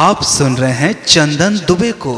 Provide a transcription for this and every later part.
आप सुन रहे हैं चंदन दुबे को।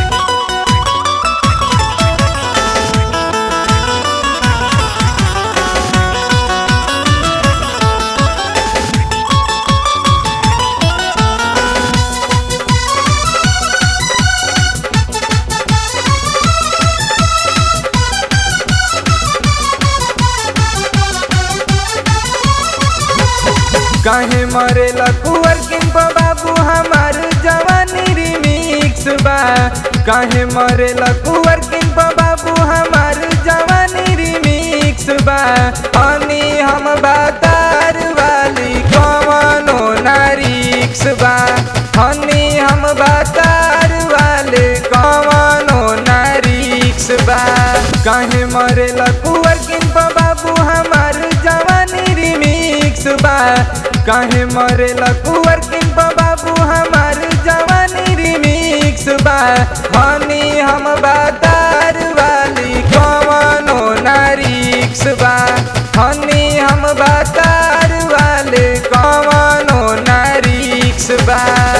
काहे मरेला कुंवर किंग बाबू हमार जवानी रिमिक्स बा। काहे मरेला कुंवर किंग बाबू हमार जवानी रिमिक्स बा। हनी हम बातार वाली कवनो नारिक्स बा। हनी हम बातार वाले कवनो नारिक्स बा। काहे मरेला कुंवर किंग बाबू हमार जवानी रिमिक्स बा। काहे मरेला कुंवर किंग बाबू हमार जवानी रिमिक्स बा। हनी हम बातार वाली कवनो नारिक्स बा। हनी हम बातार वाले कवनो नारिक्स बा।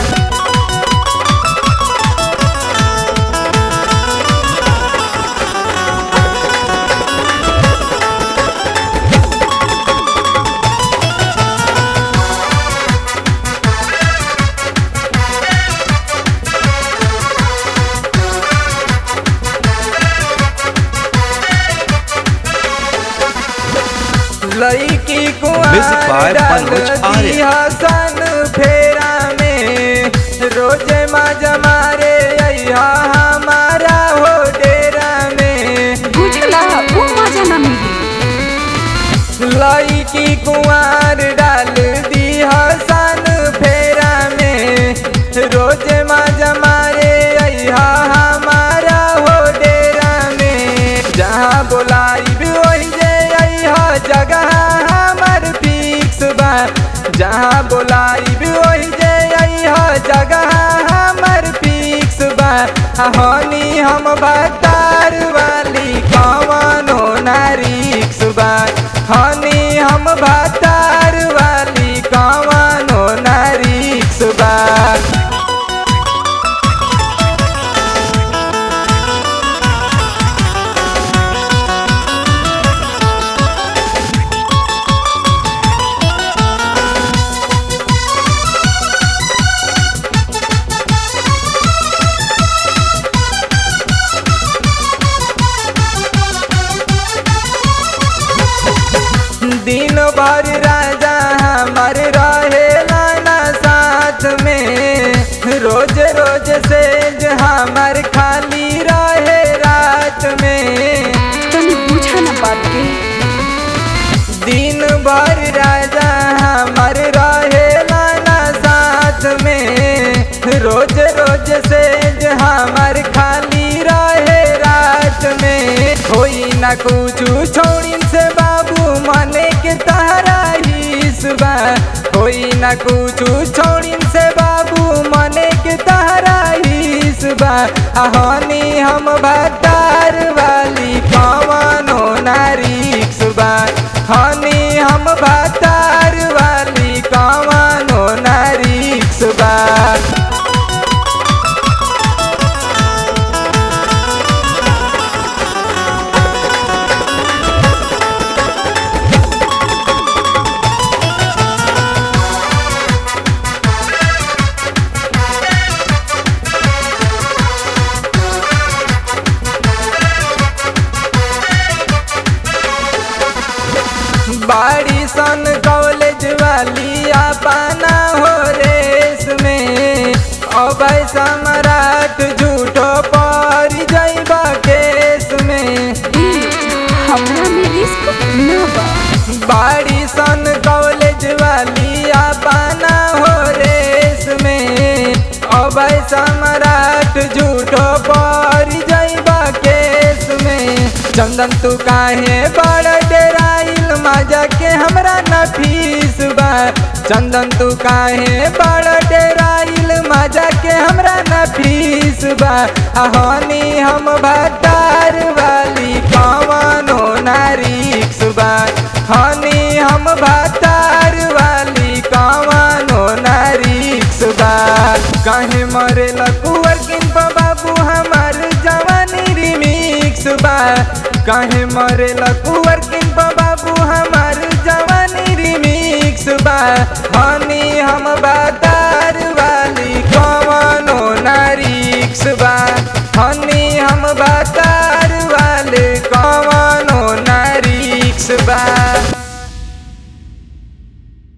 लईकी कुआर डालती हसन फेरा में। रोज माजा मारे अइहा हमारा हो डेरा में। बुझला वो मजा न मिली। लईकी कुआर डालती हसन फेरा में। रोज माजा मारे अइहा हमारा हो डेरा में। जहाँ बोलाई वही जगह हमार फिक्स बा। जहाँ बोलाई वही जगह हमार फिक्स बा। हनी हम बातार वाली कवनो नारिक्स बा। हनी हम बातार वाली कवनो नारिक्स बा। दिन भर राजा हमार रहेला ना साथ में। रोज रोज सेज हमार खाली रहे रात में। तनी बुझा ना बात के। दिन भर राजा हमार रहेला ना साथ में। रोज रोज सेज हमार खाली रहे रात में। होई ना कुछ छोड़िन से बाबू मने के तहरा हिस बा। होई ना कुछ छोड़िन से बाबू मने के तहरा हिस बा। हनी हम बातार वाली कवनो नारिक्स बा। हनी हम बातार वाली कवनो नारिक्स बा। बाड़ी सन कॉलेज वाली अपना हो रेस में। अब सम्राट झूठो पर जाइबा केस में। हमरा में रिस्क न बा। बाड़ी सन कॉलेज वाली अपना हो रेस में। अब सम्राट झूठो पर जाइबा केस में। चंदन तू काहे बड़ डेराइल मजा के हमरा न फीस बा। चंदन तू काहे बड़ डेराइल मजा के हमरा न फीस बा। हनी हम बातार वाली कवनो नारिक्स बा। हनी हम बातार वाली कवनो नारिक्स बा। काहे मरे लकुअर किन पर बाबू हमार जवानी रिमिक्स बा काहे मरे लकुअर किन पर बाबू हमार जवानी रिमिक्स बा हनी हम बातार वाली कवनो ना रिक्स बा हनी हम बातार